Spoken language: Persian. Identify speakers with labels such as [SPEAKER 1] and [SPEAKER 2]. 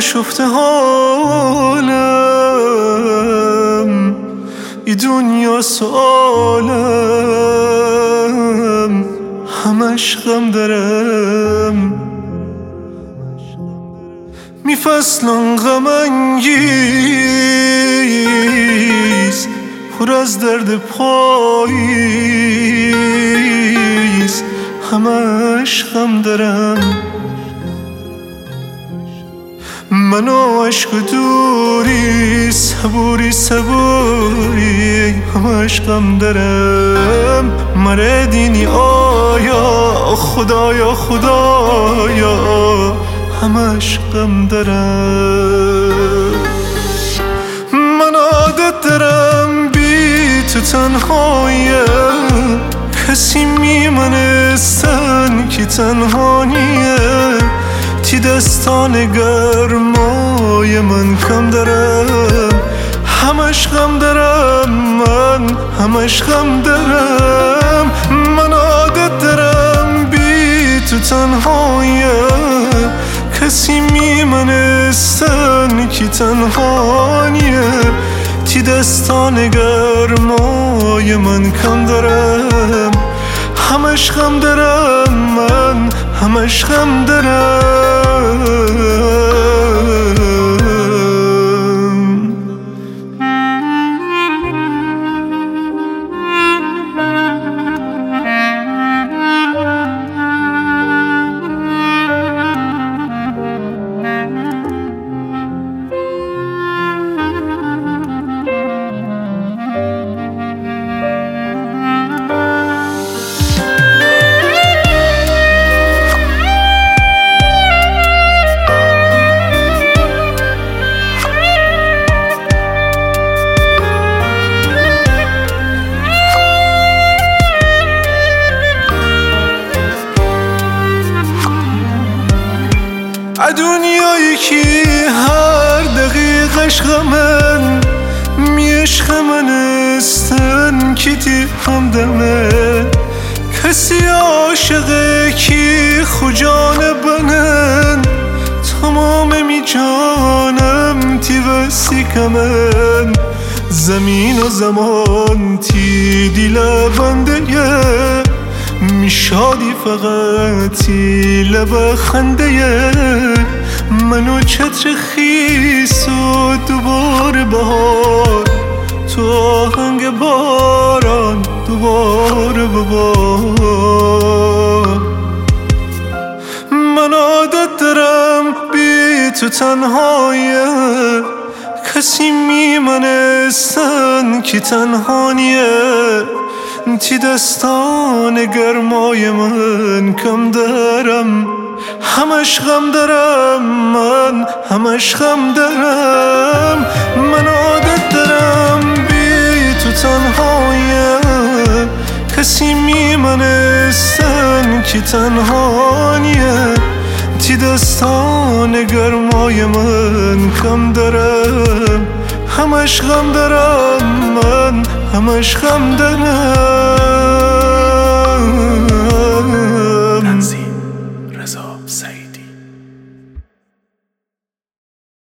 [SPEAKER 1] آشفته حالم، ای دنیا سوالم، همش غم دارم. می فصلان غم انگیز، پر از درد پاییز، همش غم دارم. من و عشق دوری، صبوری صبوری، همش غم دارم. مره دینی آیا خدایا خدایا، همش غم دارم. من عادت دارم بی تو تنهایم، کسی میمنستن که تنهانیه. تی دستان گرمای من کم دارم، همش غم دارم، من همش غم دارم. من عادت دارم بی تو تنهایم، کسی میمنستن که تنهانیه. تی دستان گرمای من کم دارم، همش غم دارم، من همش غم دارم. دنیایی که هر دقیقش غمن، میشخ من استن که تی همدمه. کسی عاشقه که خجان بنن، تمام می جانم تی وسی کمن. زمین و زمان تی دیل بنده میشادی فقطی لب خنده. منو چتر خیس و دوباره بهار، تو آهنگ باران دوباره ببار. من عادت دارم بی تو تنهایم، کسی میمنستن که تنهانیه. تی دستان گرمای من کم دارم، همش غم دارم، من همش غم دارم. من عادت دارم بی تو تنهایم، کسی میمنستن که تنهانیه. تی دستان گرمای من کم دارم، همش غم دارم، من همش غم دارم.